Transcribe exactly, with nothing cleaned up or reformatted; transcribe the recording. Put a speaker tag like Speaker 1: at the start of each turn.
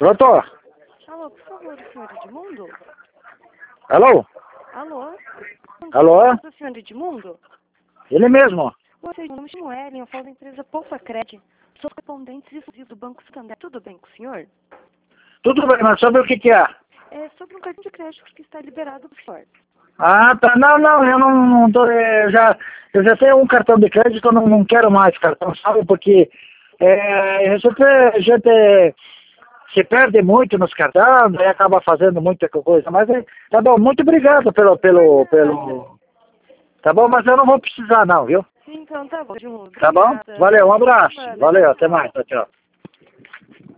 Speaker 1: Pronto?
Speaker 2: Alô, por favor, o senhor Edmundo?
Speaker 1: Alô?
Speaker 2: Alô?
Speaker 1: Alô?
Speaker 2: O senhor Edmundo?
Speaker 1: Ele mesmo.
Speaker 2: Oi, meu nome é Ellen, eu falo da empresa Poupa Cred. Sou correspondente exclusivo do Banco Santander. Tudo bem com o senhor?
Speaker 1: Tudo bem, mas sobre o que que é?
Speaker 2: É sobre um cartão de crédito que está liberado por senhor.
Speaker 1: Ah, tá. Não, não, eu não, não tô, eu já, eu já tenho um cartão de crédito, eu não, não quero mais cartão, sabe? Porque é, a gente, a gente se perde muito nos cartões, aí acaba fazendo muita coisa. Mas é, tá bom, muito obrigado pelo, pelo, pelo... Tá bom, mas eu não vou precisar não, viu?
Speaker 2: Sim, então tá bom, Edmundo.
Speaker 1: Tá bom?
Speaker 2: Obrigada.
Speaker 1: Valeu, um abraço.
Speaker 2: Semana.
Speaker 1: Valeu,
Speaker 2: Tchau,
Speaker 1: até
Speaker 2: tchau.
Speaker 1: mais. Tchau, tchau.